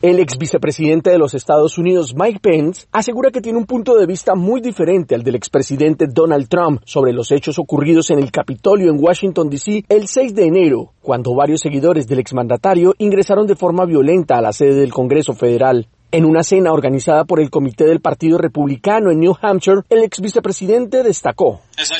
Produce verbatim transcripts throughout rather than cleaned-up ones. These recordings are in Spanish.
El ex vicepresidente de los Estados Unidos, Mike Pence, asegura que tiene un punto de vista muy diferente al del expresidente Donald Trump sobre los hechos ocurridos en el Capitolio en Washington, D C el seis de enero, cuando varios seguidores del exmandatario ingresaron de forma violenta a la sede del Congreso Federal. En una cena organizada por el Comité del Partido Republicano en New Hampshire, el ex vicepresidente destacó: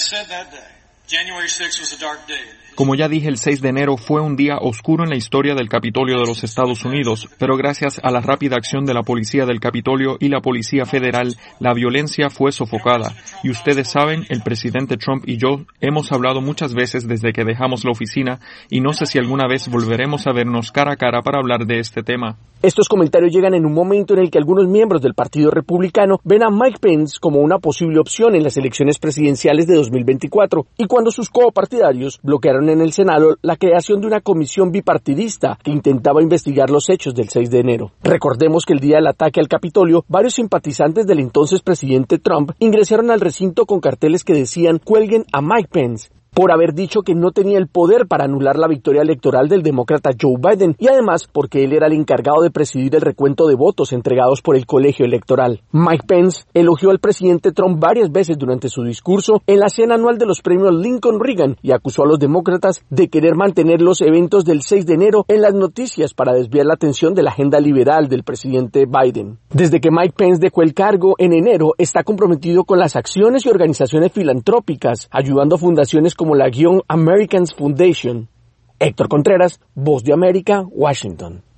Como ya dije, el seis de enero fue un día oscuro en la historia del Capitolio de los Estados Unidos, pero gracias a la rápida acción de la policía del Capitolio y la policía federal, la violencia fue sofocada. Y ustedes saben, el presidente Trump y yo hemos hablado muchas veces desde que dejamos la oficina, y no sé si alguna vez volveremos a vernos cara a cara para hablar de este tema. Estos comentarios llegan en un momento en el que algunos miembros del Partido Republicano ven a Mike Pence como una posible opción en las elecciones presidenciales de dos mil veinticuatro, y cuando sus copartidarios bloquearon en el Senado la creación de una comisión bipartidista que intentaba investigar los hechos del seis de enero. Recordemos que el día del ataque al Capitolio, varios simpatizantes del entonces presidente Trump ingresaron al recinto con carteles que decían "Cuelguen a Mike Pence", por haber dicho que no tenía el poder para anular la victoria electoral del demócrata Joe Biden, y además porque él era el encargado de presidir el recuento de votos entregados por el colegio electoral. Mike Pence elogió al presidente Trump varias veces durante su discurso en la cena anual de los premios Lincoln-Reagan y acusó a los demócratas de querer mantener los eventos del seis de enero en las noticias para desviar la atención de la agenda liberal del presidente Biden. Desde que Mike Pence dejó el cargo en enero, está comprometido con las acciones y organizaciones filantrópicas, ayudando a fundaciones como como la Young Americans Foundation. Héctor Contreras, Voz de América, Washington.